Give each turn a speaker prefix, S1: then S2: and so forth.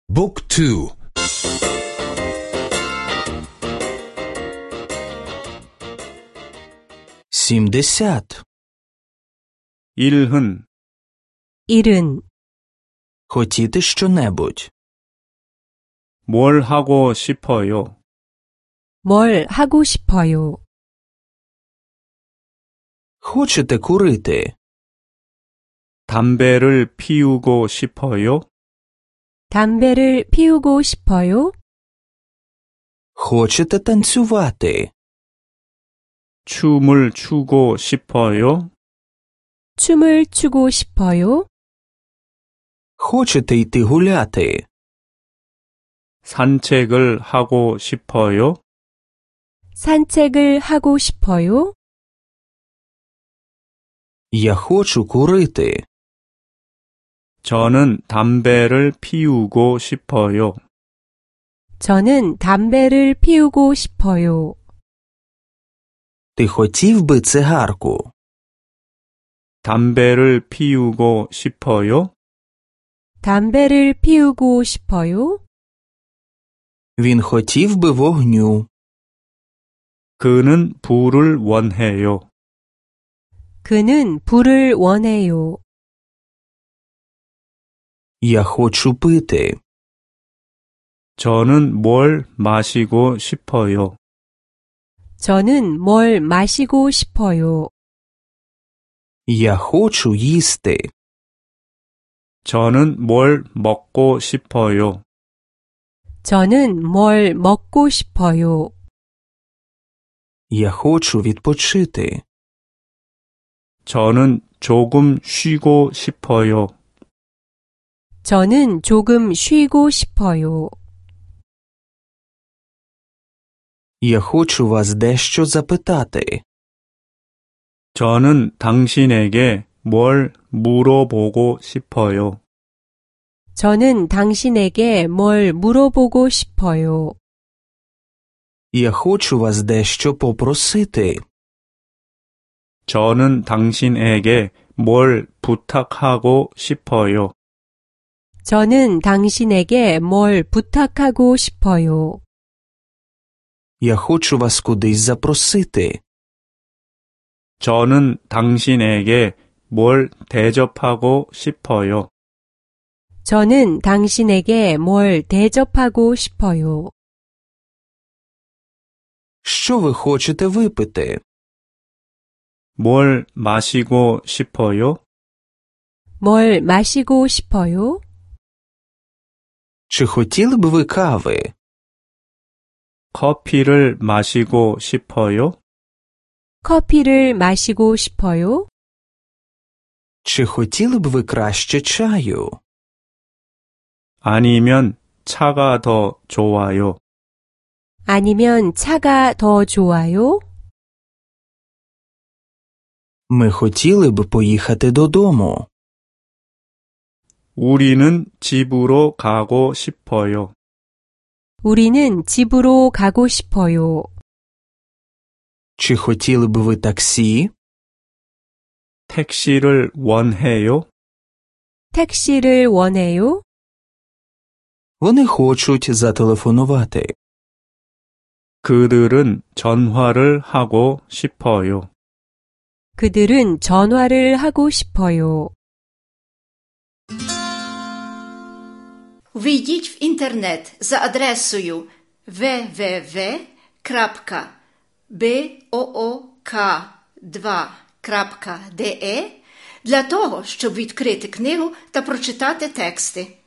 S1: บุ๊กทู70
S2: 일흔
S3: 일은
S1: хотіти що-небудь.
S2: 뭘 하고 싶어요?
S3: 뭘 하고 싶어요?
S1: Хочете курити?
S2: 담배를 피우고 싶어요?
S3: 담배를 피우고 싶어요?
S1: Хочете танцювати?
S2: 춤을 추고 싶어요?
S3: 춤을 추고 싶어요?
S1: Хочете йти гуляти?
S2: 산책을 하고 싶어요?
S3: 산책을 하고 싶어요?
S1: Я хочу курити.
S2: 저는 담배를 피우고 싶어요.
S3: 저는 담배를 피우고 싶어요.
S1: Ти хотів би цигарку?
S2: 담배를 피우고 싶어요?
S3: 담배를 피우고 싶어요?
S1: Він хотів би вогню.
S2: 그는 불을 원해요.
S3: 그는 불을 원해요.
S1: Я хочу пити.
S2: 저는 뭘 마시고 싶어요.
S3: 저는 뭘 마시고 싶어요.
S1: Я хочу їсти.
S2: 저는 뭘 먹고 싶어요.
S3: 저는 뭘 먹고 싶어요.
S1: Я хочу відпочити.
S2: 저는 조금 쉬고 싶어요.
S3: 저는 조금 쉬고 싶어요.
S1: Я хочу вас дещо запитати.
S2: 저는 당신에게 뭘 물어보고 싶어요.
S3: 저는 당신에게 뭘 물어보고 싶어요.
S1: Я хочу вас дещо попросити.
S2: 저는 당신에게 뭘 부탁하고 싶어요.
S3: 저는 당신에게 뭘 부탁하고 싶어요.
S1: Я хочу вас кудись запросити.
S2: 저는 당신에게 뭘 대접하고 싶어요.
S3: 저는 당신에게 뭘 대접하고 싶어요.
S1: Що ви хочете випити?
S2: 뭘 마시고 싶어요?
S3: 뭘 마시고 싶어요?
S1: Чи хотіли б ви кави?
S2: 커피를 마시고 싶어요?
S3: 커피를 마시고 싶어요?
S1: Чи хотіли б ви краще чаю?
S2: 아니면 차가 더 좋아요.
S3: 아니면 차가 더 좋아요?
S1: Ми хотіли б поїхати додому.
S2: 우리는 집으로 가고 싶어요.
S3: 우리는 집으로 가고 싶어요.
S1: Чи хотіли б ви таксі?
S2: 택시를 원해요?
S3: 택시를 원해요?
S1: Вони хочуть зателефонувати.
S2: 그들은 전화를 하고 싶어요.
S3: 그들은 전화를 하고 싶어요.
S4: Ввійдіть в інтернет за адресою www.book2.de для того, щоб відкрити книгу та прочитати тексти.